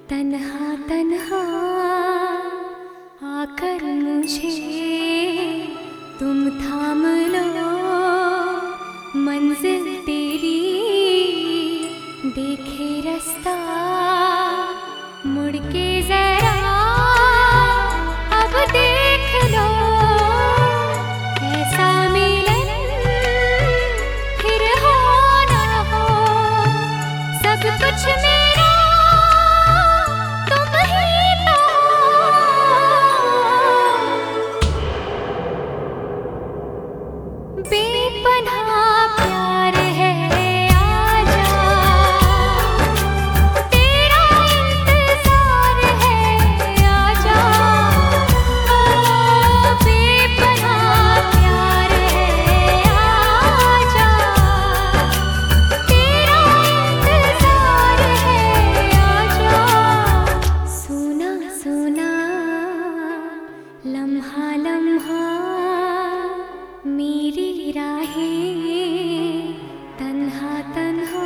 तन्हा तन्हा आकर मुझे तुम थाम लो, मंजिल तेरी देखे रास्ता मुड़ के जरा अब देख लो, ऐसा मिलन फिर हो ना हो, सब कुछ मेरा तुम ही तो हो। बेपनाह प्यार है आजा, तेरा इंतजार है आजा, ओ बेपनाह प्यार है आजा, तेरा इंतजार है आजा। सुना सुना लम्हा लम्हा मेरी राहें तन्हा तन्हा।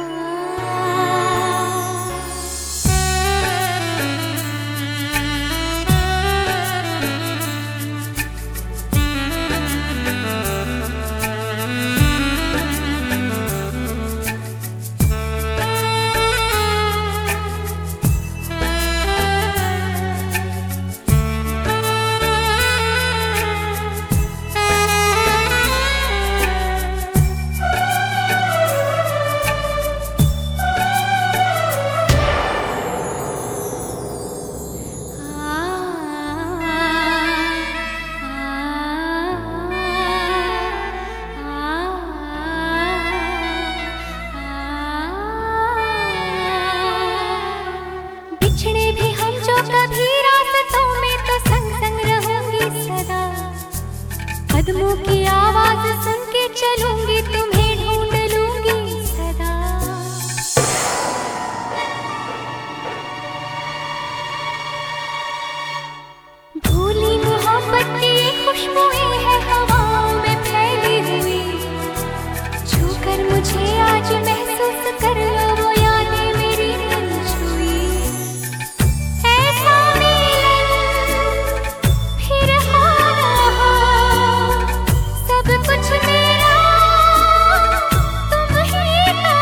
बिछड़े भी हम जो कभी रास्तों में तो संग संग रहूंगी सदा, कदमों की आवाज सुन के चलूंगी तुम्हें ढूंढ लूंगी सदा। भूली मोहब्बत की खुशबुएं है हवाओं में फैली हुई, छूकर मुझे आज महसूस कर लो वो यादें मेरी दिल छुई। ऐसा मिलन फिर हो ना हो, सब कुछ मेरा तुम ही तो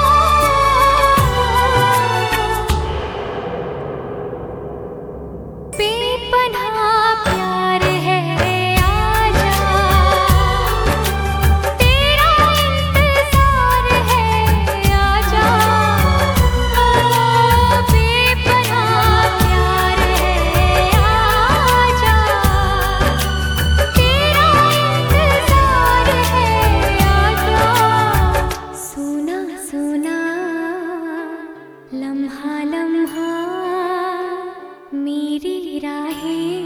हो। बेपनाह प्यार है आजा, तेरा इंतजार है आजा, ओ बेपनाह प्यार है आजा, तेरा इंतजार है आजा। सुना सुना लम्हा लम्हा मेरी राहें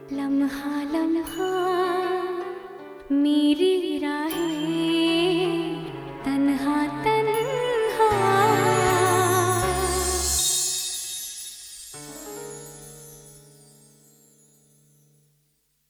लम्हा लम्हा मेरी राह